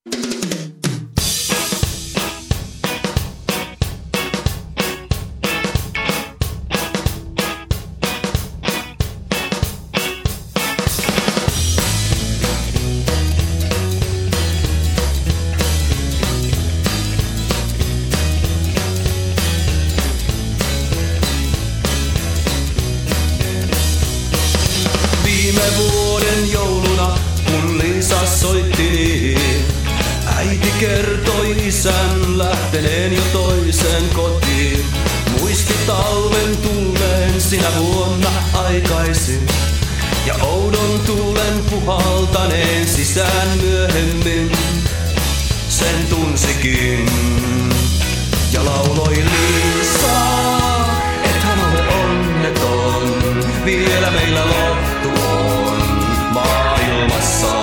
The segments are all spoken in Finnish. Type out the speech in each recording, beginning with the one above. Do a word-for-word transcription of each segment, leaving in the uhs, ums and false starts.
Viime vuoden jouluna, kun Liisa soitti niin, äiti kertoi isän lähteneen jo toisen kotiin. Muisti talven tulleen sinä vuonna aikaisin ja oudon tuulen puhaltaneen sisään myöhemmin. Sen tunsikin ja lauloi Liisa, et hän ole onneton, vielä meillä loptu on maailmassa.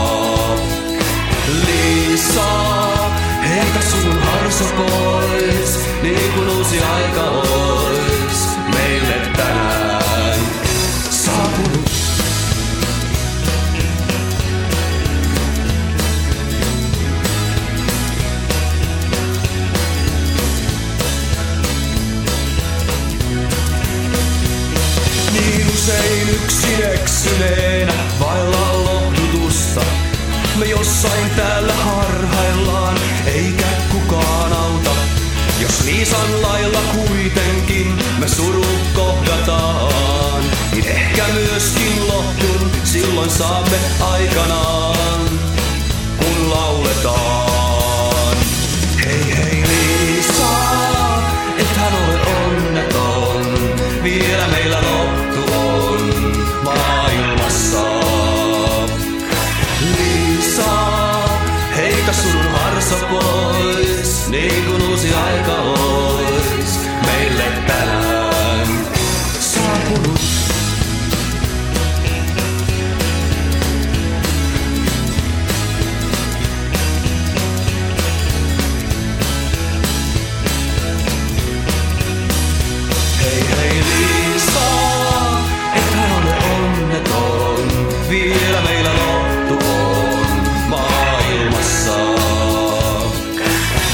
Liisa, heitä sun harso pois, niin kuin uusi aika ois meille tänään saapunut. Niin usein yksin eksyneenä vailla lohdutusta me jossain täällä harhaillaan, eikä kukaan auta. Jos Liisan lailla kuitenkin me surut kohdataan, niin ehkä myöskin lohdun silloin saamme aikanaan, kun lauletaan. Hei hei Liisa, et hän ole onneton, vielä meillä loptu on maailmassa. Liisa, heitä sun harso pois, niin kuin uusi aika ois meille tänään saapunut. Hei hei Liisa, et hän ole onneton, vielä meillä loptu on maailmassa.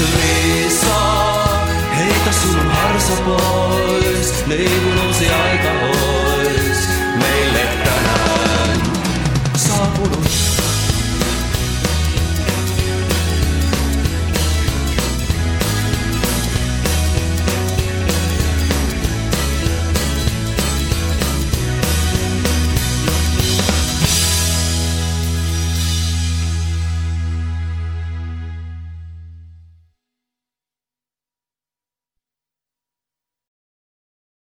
Liisa, heitä sun harsa pois, niin kuin uusi aika